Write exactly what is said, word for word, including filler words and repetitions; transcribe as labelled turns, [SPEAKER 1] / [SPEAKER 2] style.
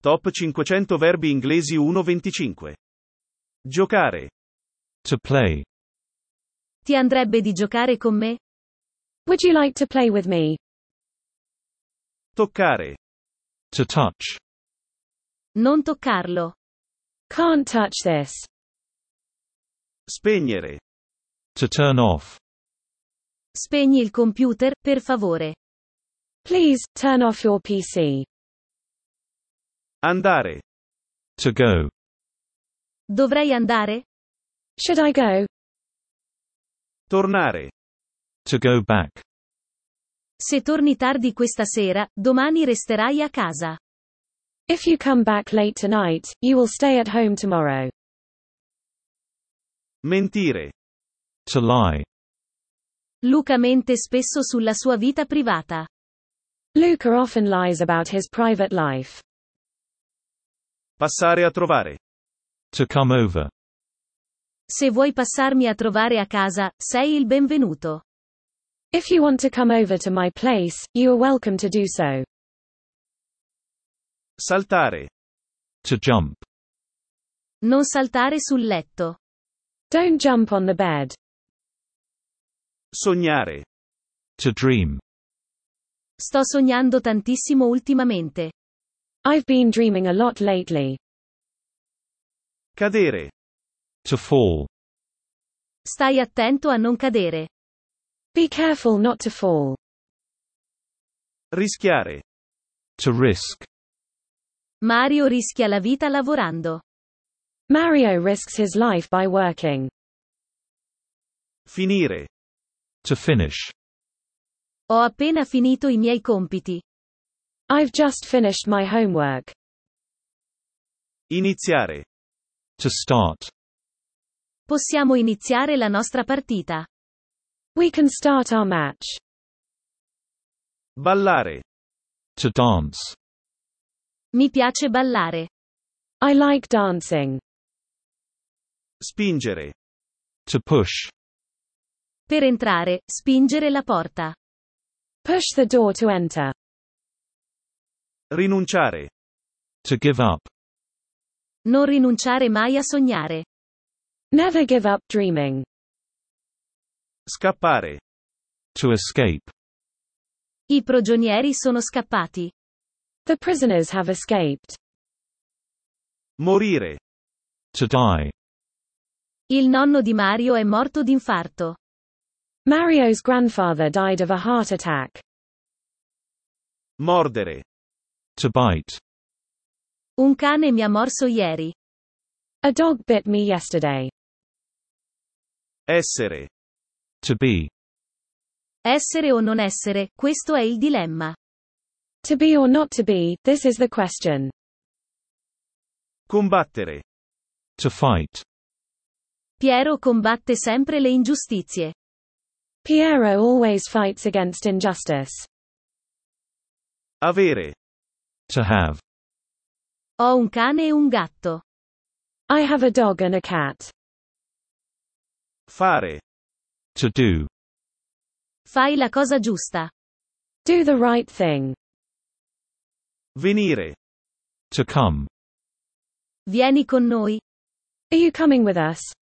[SPEAKER 1] Top cinquecento verbi inglesi uno venticinque. Giocare.
[SPEAKER 2] To play.
[SPEAKER 3] Ti andrebbe di giocare con me?
[SPEAKER 4] Would you like to play with me?
[SPEAKER 1] Toccare.
[SPEAKER 2] To touch.
[SPEAKER 3] Non toccarlo.
[SPEAKER 4] Can't touch this.
[SPEAKER 1] Spegnere.
[SPEAKER 2] To turn off.
[SPEAKER 3] Spegni il computer, per favore.
[SPEAKER 4] Please, turn off your P C.
[SPEAKER 1] Andare.
[SPEAKER 2] To go.
[SPEAKER 3] Dovrei andare?
[SPEAKER 4] Should I go?
[SPEAKER 1] Tornare.
[SPEAKER 2] To go back.
[SPEAKER 3] Se torni tardi questa sera, domani resterai a casa.
[SPEAKER 4] If you come back late tonight, you will stay at home tomorrow.
[SPEAKER 1] Mentire.
[SPEAKER 2] To lie.
[SPEAKER 3] Luca mente spesso sulla sua vita privata.
[SPEAKER 4] Luca often lies about his private life.
[SPEAKER 1] Passare a trovare.
[SPEAKER 2] To come over.
[SPEAKER 3] Se vuoi passarmi a trovare a casa, sei il benvenuto.
[SPEAKER 4] If you want to come over to my place, you are welcome to do so.
[SPEAKER 1] Saltare.
[SPEAKER 2] To jump.
[SPEAKER 3] Non saltare sul letto.
[SPEAKER 4] Don't jump on the bed.
[SPEAKER 1] Sognare.
[SPEAKER 2] To dream.
[SPEAKER 3] Sto sognando tantissimo ultimamente.
[SPEAKER 4] I've been dreaming a lot lately.
[SPEAKER 1] Cadere.
[SPEAKER 2] To fall.
[SPEAKER 3] Stai attento a non cadere.
[SPEAKER 4] Be careful not to fall.
[SPEAKER 1] Rischiare.
[SPEAKER 2] To risk.
[SPEAKER 3] Mario rischia la vita lavorando.
[SPEAKER 4] Mario risks his life by working.
[SPEAKER 1] Finire.
[SPEAKER 2] To finish.
[SPEAKER 3] Ho appena finito i miei compiti.
[SPEAKER 4] I've just finished my homework.
[SPEAKER 1] Iniziare.
[SPEAKER 2] To start.
[SPEAKER 3] Possiamo iniziare la nostra partita.
[SPEAKER 4] We can start our match.
[SPEAKER 1] Ballare.
[SPEAKER 2] To dance.
[SPEAKER 3] Mi piace ballare.
[SPEAKER 4] I like dancing.
[SPEAKER 1] Spingere.
[SPEAKER 2] To push.
[SPEAKER 3] Per entrare, spingere la porta.
[SPEAKER 4] Push the door to enter.
[SPEAKER 1] Rinunciare.
[SPEAKER 2] To give up.
[SPEAKER 3] Non rinunciare mai a sognare.
[SPEAKER 4] Never give up dreaming.
[SPEAKER 1] Scappare.
[SPEAKER 2] To escape.
[SPEAKER 3] I prigionieri sono scappati.
[SPEAKER 4] The prisoners have escaped.
[SPEAKER 1] Morire.
[SPEAKER 2] To die.
[SPEAKER 3] Il nonno di Mario è morto d'infarto.
[SPEAKER 4] Mario's grandfather died of a heart attack.
[SPEAKER 1] Mordere.
[SPEAKER 2] To bite.
[SPEAKER 3] Un cane mi ha morso ieri.
[SPEAKER 4] A dog bit me yesterday.
[SPEAKER 1] Essere.
[SPEAKER 2] To be.
[SPEAKER 3] Essere o non essere, questo è il dilemma.
[SPEAKER 4] To be or not to be, this is the question.
[SPEAKER 1] Combattere.
[SPEAKER 2] To fight.
[SPEAKER 3] Piero combatte sempre le ingiustizie.
[SPEAKER 4] Piero always fights against injustice.
[SPEAKER 1] Avere.
[SPEAKER 2] To have.
[SPEAKER 3] Ho un cane e un gatto.
[SPEAKER 4] I have a dog and a cat.
[SPEAKER 1] Fare.
[SPEAKER 2] To do.
[SPEAKER 3] Fai la cosa giusta.
[SPEAKER 4] Do the right thing.
[SPEAKER 1] Venire.
[SPEAKER 2] To come.
[SPEAKER 3] Vieni con noi.
[SPEAKER 4] Are you coming with us?